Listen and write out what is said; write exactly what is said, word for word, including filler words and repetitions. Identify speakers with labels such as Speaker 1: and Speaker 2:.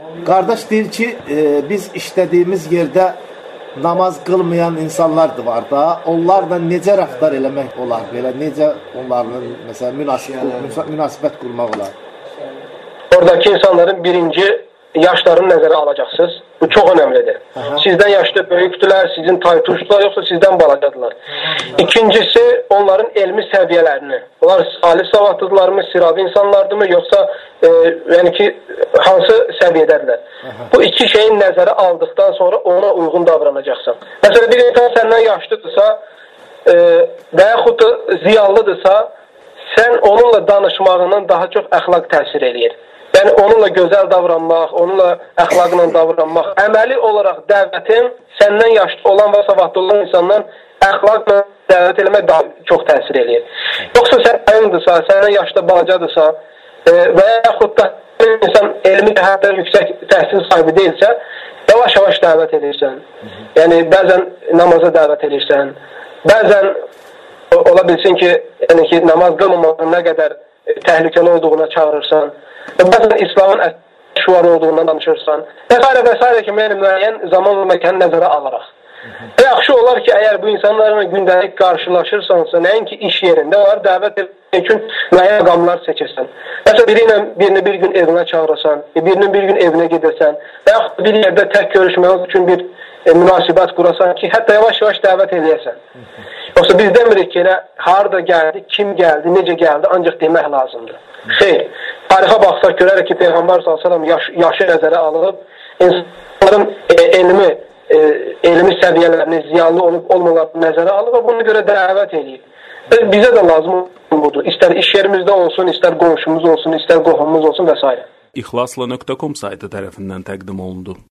Speaker 1: Qardaş deyir ki, e, biz işlədiyimiz yerdə namaz qılmayan insanlar da var da, onlarla necə rəftar eləmək olar? Belə necə onlarla məsələn münasibət, münasibət qurmaq olar?
Speaker 2: Oradakı insanların birinci yaşlarını nəzərə alacaqsınız. Bu çox önəmlidir. Aha. Sizdən yaşlı böyükdülər, sizin taytuşdular, yoxsa sizdən balacadılar. İkincisi, onların elmi səviyyələrini. Onlar salih savadlıdırlarmı, siravi insanlardırmı, yoxsa e, yəni ki, hansı səviyyədədirlər. Aha. Bu iki şeyin nəzərə aldıqdan sonra ona uyğun davranacaqsan. Məsələn, bir insan səndən yaşlıdırsa e, və yaxud da ziyallıdırsa, sən onunla danışmağından daha çox əxlaq təsir eləyir. Yəni, onunla gözəl davranmaq, onunla əxlaqla davranmaq, əməli olaraq dəvətin səndən yaşlı olan və savadlı olan insandan əxlaqla dəvət eləmək daha çox təsir eləyir. Yoxsa sən ayındırsa, səndən yaşlı balacadırsa e, və yaxud da insan elmi cəhətdən yüksək təhsil sahibi deyilsə, yavaş-yavaş dəvət edirsən. Yəni, bəzən namaza dəvət edirsən, bəzən ola bilsin ki, yəni ki, namaz qılmamağın nə qədər təhlükəli olduğuna çağırırsan, bəzən İslamın şüarı olduğundan danışırsan və s. və s. kimi müəyyən zaman və məkanı nəzərə alaraq. Və yaxşı olar ki, əgər bu insanlarla gündəlik qarşılaşırsansa, nəinki iş yerində var, dəvət etmək üçün müəyyən məqamlar seçirsən. Məsələn, biri ilə birini bir gün evinə çağırırsan, birinin bir gün evinə gedirsən və yaxud bir yerdə tək görüşmək üçün bir e, münasibət qurasan ki, hətta yavaş-yavaş dəvət edəyəsən. Yoxsa biz demirik ki, elə harada gəldi, kim gəldi, necə gəldi, ancaq demək lazımdır. Xeyr, tarixə baxsaq görərək ki, Peyğəmbər sallallahu əleyhi və səlləm yaş, yaşı nəzərə alıb, insanların e, elmi, e, elmi səviyyələrini, ziyanlı olub olmalarını nəzərə alıb və buna görə dəvət edib. Bizə də lazım budur. İstər iş yerimizdə olsun, istər qonşumuz olsun, istər qohumumuz olsun və s.
Speaker 3: İxlasla nöqtə com saytı tərəfindən təqdim olundu.